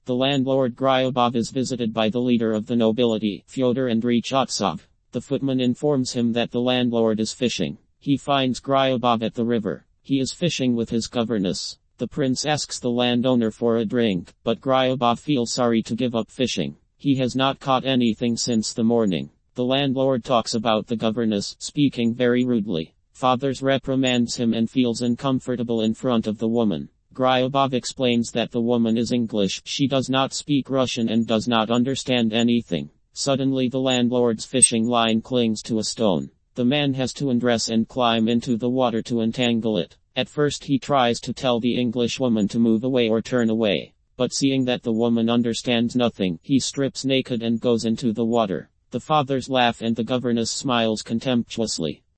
The landlord Gryabov is visited by the leader of the nobility, Fyodor Andreychotsov. The footman informs him that the landlord is fishing. He finds Gryabov at the river. He is fishing with his governess. The prince asks the landowner for a drink, but Gryabov feels sorry to give up fishing. He has not caught anything since the morning. The landlord talks about the governess, speaking very rudely. Fathers reprimands him and feels uncomfortable in front of the woman. Gryabov explains that the woman is English, she does not speak Russian and does not understand anything. Suddenly the landlord's fishing line clings to a stone. The man has to undress and climb into the water to untangle it. At first he tries to tell the English woman to move away or turn away. But seeing that the woman understands nothing, he strips naked and goes into the water. The fathers laugh and the governess smiles contemptuously.